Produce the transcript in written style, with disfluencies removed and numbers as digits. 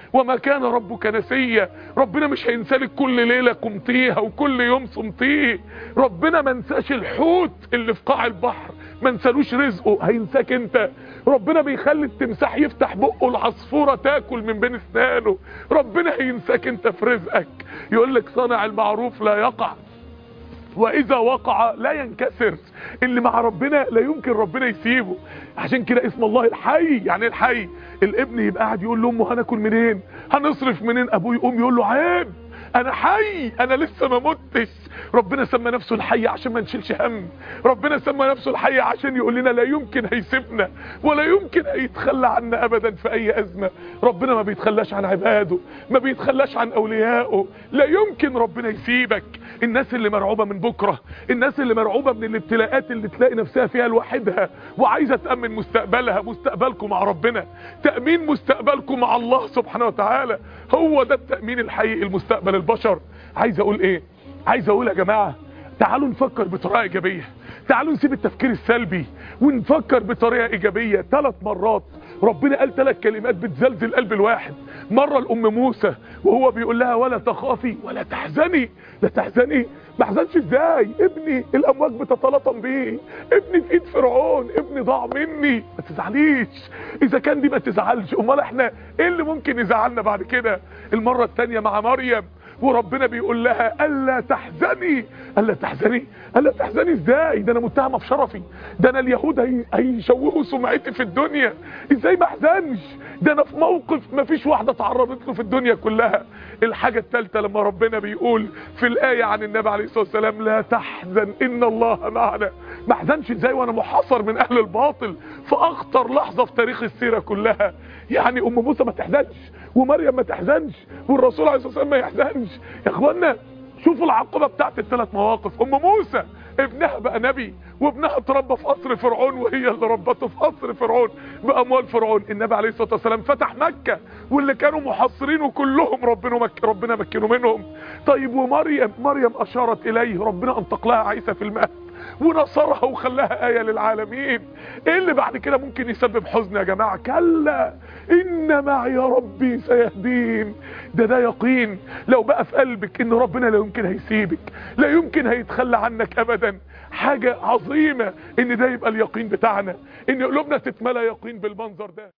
وما كان ربك نسيا. ربنا مش هينسالك كل ليلة قمتيها وكل يوم صمتيه. ربنا ما نساش الحوت اللي في قاع البحر، ما نسالوش رزقه، هينساك انت. ربنا بيخلي التمساح يفتح بقه، العصفورة تاكل من بين اسنانه. ربنا هينساك انت في رزقك. يقول لك صانع المعروف لا يقع، واذا وقع لا ينكسر. اللي مع ربنا لا يمكن ربنا يسيبه. عشان كده اسم الله الحي. يعني الحي، الابن يبقى قاعد يقول لامه هناكل منين، هنصرف منين، ابوه يقوم يقول له عيب، انا حي، انا لسه ما متش. ربنا سمى نفسه الحي عشان ما نشيلش هم. ربنا سمى نفسه الحي عشان يقول لنا لا يمكن هيسيبنا ولا يمكن هيتخلى عنا ابدا في اي ازمه. ربنا ما بيتخلاش عن عباده، ما بيتخلاش عن اوليائه. لا يمكن ربنا يسيبك. الناس اللي مرعوبه من بكره، الناس اللي مرعوبه من الابتلاءات اللي تلاقي نفسها فيها لوحدها وعايزه تامن مستقبلها، مستقبلكم مع ربنا، تامين مستقبلكم مع الله سبحانه وتعالى. هو ده التامين الحقيقي لمستقبل البشر. عايز اقول ايه؟ عايز اقول يا جماعه، تعالوا نفكر بطريقه ايجابيه. تعالوا نسيب التفكير السلبي ونفكر بطريقه ايجابيه. 3 مرات ربنا قال 3 كلمات بتزلزل قلب الواحد. مره لام موسى وهو بيقول لها ولا تخافي ولا تحزني. لا تحزني، ما احزنش ازاي؟ ابني الامواج بتتلاطم بيه، ابني في ايد فرعون، ابني ضاع مني. ما تزعليش، اذا كان دي ما تزعلش، امال احنا ايه اللي ممكن يزعلنا بعد كده؟ المره الثانيه مع مريم وربنا بيقول لها الا تحزني. الا تحزني، الا تحزني ازاي؟ ده انا متهمه في شرفي، ده انا اليهود هيشوهوا سمعتي في الدنيا، ازاي ما احزنش؟ ده انا في موقف ما فيش واحده تعرضت له في الدنيا كلها. الحاجه الثالثه لما ربنا بيقول في الايه عن النبي عليه الصلاه والسلام لا تحزن ان الله معنا. ما احزنش ازاي وانا محاصر من اهل الباطل في اخطر لحظه في تاريخ السيره كلها؟ يعني ام موسى ما تحزنش، ومريم ما تحزنش، والرسول عليه الصلاه والسلام ما يحزنش. يا اخوانا شوفوا العقبه بتاعت ال3 مواقف. ام موسى ابنها بقى نبي، وابنها اتربى في قصر فرعون، وهي اللي ربته في قصر فرعون باموال فرعون. النبي عليه الصلاه والسلام فتح مكه، واللي كانوا محاصرينه كلهم ربنا مكنوا منهم. طيب ومريم اشارت اليه، ربنا انطق لها عيسى في المهد ونصرها وخلاها آية للعالمين. ايه اللي بعد كده ممكن يسبب حزن يا جماعة؟ كلا ان معي ربي سيهدين. ده يقين لو بقى في قلبك ان ربنا لا يمكن هيسيبك، لا يمكن هيتخلى عنك ابدا. حاجة عظيمة ان ده يبقى اليقين بتاعنا، ان قلوبنا تتملى يقين بالمنظر ده.